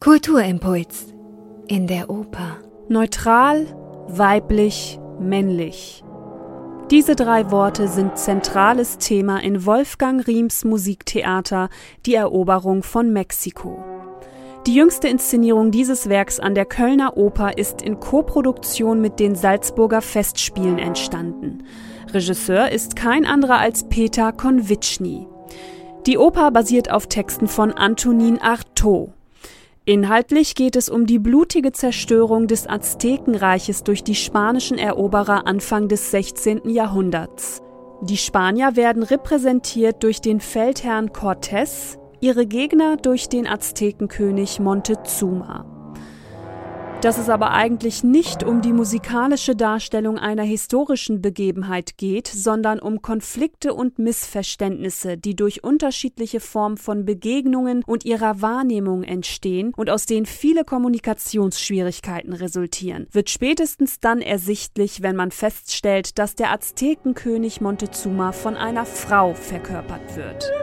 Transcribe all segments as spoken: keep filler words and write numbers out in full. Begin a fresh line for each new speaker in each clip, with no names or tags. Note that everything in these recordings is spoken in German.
Kulturimpuls in der Oper.
Neutral, weiblich, männlich. Diese drei Worte sind zentrales Thema in Wolfgang Riehms Musiktheater Die Eroberung von Mexiko. Die jüngste Inszenierung dieses Werks an der Kölner Oper ist in Koproduktion mit den Salzburger Festspielen entstanden. Regisseur ist kein anderer als Peter Konvitschny. Die Oper basiert auf Texten von Antonin Artaud. Inhaltlich geht es um die blutige Zerstörung des Aztekenreiches durch die spanischen Eroberer Anfang des sechzehnten Jahrhunderts. Die Spanier werden repräsentiert durch den Feldherrn Cortés, ihre Gegner durch den Aztekenkönig Montezuma. Dass es aber eigentlich nicht um die musikalische Darstellung einer historischen Begebenheit geht, sondern um Konflikte und Missverständnisse, die durch unterschiedliche Formen von Begegnungen und ihrer Wahrnehmung entstehen und aus denen viele Kommunikationsschwierigkeiten resultieren, wird spätestens dann ersichtlich, wenn man feststellt, dass der Aztekenkönig Montezuma von einer Frau verkörpert wird.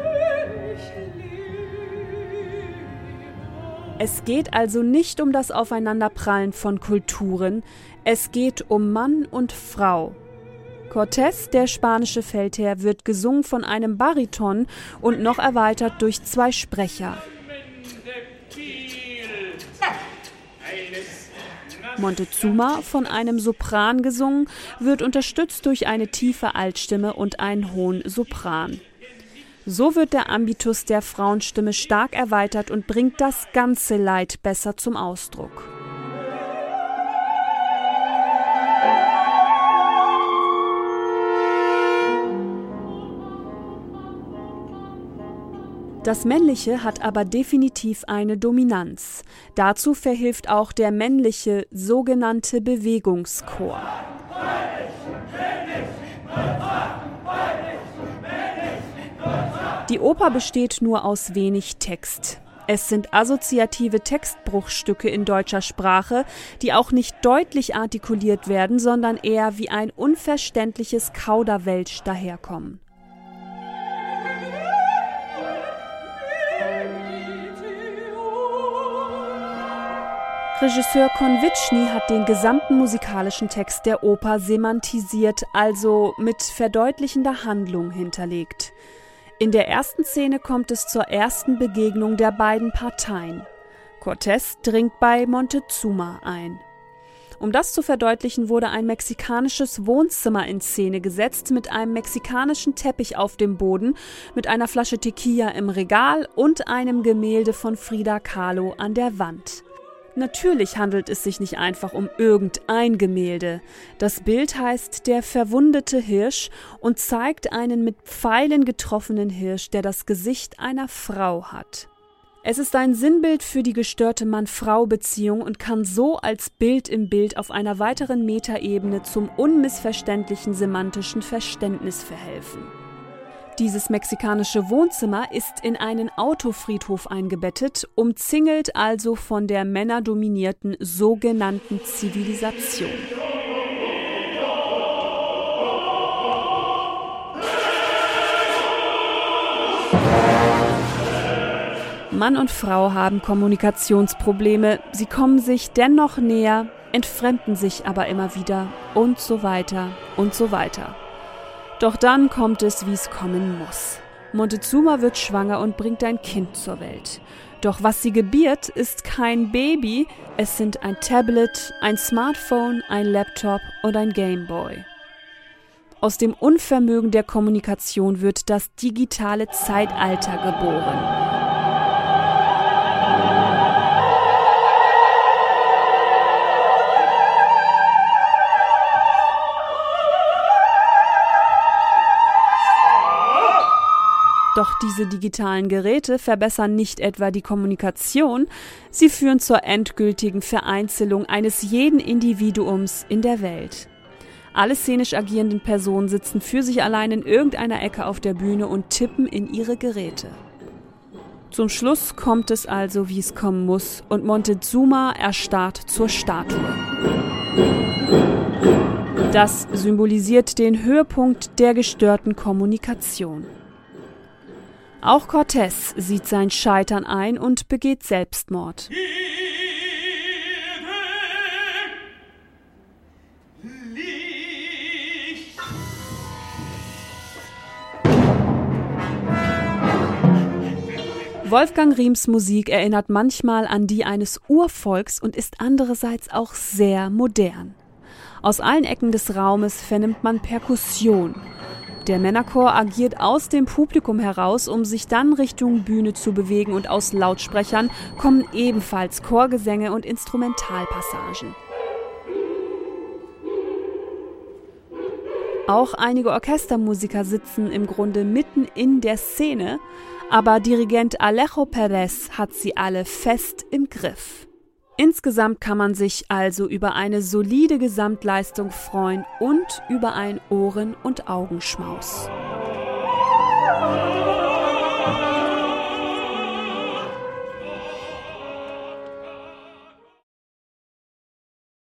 Es geht also nicht um das Aufeinanderprallen von Kulturen, es geht um Mann und Frau. Cortés, der spanische Feldherr, wird gesungen von einem Bariton und noch erweitert durch zwei Sprecher. Montezuma, von einem Sopran gesungen, wird unterstützt durch eine tiefe Altstimme und einen hohen Sopran. So wird der Ambitus der Frauenstimme stark erweitert und bringt das ganze Leid besser zum Ausdruck. Das Männliche hat aber definitiv eine Dominanz. Dazu verhilft auch der männliche sogenannte Bewegungschor. Die Oper besteht nur aus wenig Text. Es sind assoziative Textbruchstücke in deutscher Sprache, die auch nicht deutlich artikuliert werden, sondern eher wie ein unverständliches Kauderwelsch daherkommen. Regisseur Konvitschny hat den gesamten musikalischen Text der Oper semantisiert, also mit verdeutlichender Handlung hinterlegt. In der ersten Szene kommt es zur ersten Begegnung der beiden Parteien. Cortés dringt bei Montezuma ein. Um das zu verdeutlichen, wurde ein mexikanisches Wohnzimmer in Szene gesetzt mit einem mexikanischen Teppich auf dem Boden, mit einer Flasche Tequila im Regal und einem Gemälde von Frida Kahlo an der Wand. Natürlich handelt es sich nicht einfach um irgendein Gemälde. Das Bild heißt Der verwundete Hirsch und zeigt einen mit Pfeilen getroffenen Hirsch, der das Gesicht einer Frau hat. Es ist ein Sinnbild für die gestörte Mann-Frau-Beziehung und kann so als Bild im Bild auf einer weiteren Metaebene zum unmissverständlichen semantischen Verständnis verhelfen. Dieses mexikanische Wohnzimmer ist in einen Autofriedhof eingebettet, umzingelt also von der männerdominierten sogenannten Zivilisation. Mann und Frau haben Kommunikationsprobleme, sie kommen sich dennoch näher, entfremden sich aber immer wieder und so weiter und so weiter. Doch dann kommt es, wie es kommen muss. Montezuma wird schwanger und bringt ein Kind zur Welt. Doch was sie gebiert, ist kein Baby, es sind ein Tablet, ein Smartphone, ein Laptop und ein Gameboy. Aus dem Unvermögen der Kommunikation wird das digitale Zeitalter geboren. Doch diese digitalen Geräte verbessern nicht etwa die Kommunikation, sie führen zur endgültigen Vereinzelung eines jeden Individuums in der Welt. Alle szenisch agierenden Personen sitzen für sich allein in irgendeiner Ecke auf der Bühne und tippen in ihre Geräte. Zum Schluss kommt es also, wie es kommen muss, und Montezuma erstarrt zur Statue. Das symbolisiert den Höhepunkt der gestörten Kommunikation. Auch Cortés sieht sein Scheitern ein und begeht Selbstmord. Wolfgang Riehms Musik erinnert manchmal an die eines Urvolks und ist andererseits auch sehr modern. Aus allen Ecken des Raumes vernimmt man Perkussion. Der Männerchor agiert aus dem Publikum heraus, um sich dann Richtung Bühne zu bewegen, und aus Lautsprechern kommen ebenfalls Chorgesänge und Instrumentalpassagen. Auch einige Orchestermusiker sitzen im Grunde mitten in der Szene, aber Dirigent Alejo Pérez hat sie alle fest im Griff. Insgesamt kann man sich also über eine solide Gesamtleistung freuen und über ein Ohren- und Augenschmaus.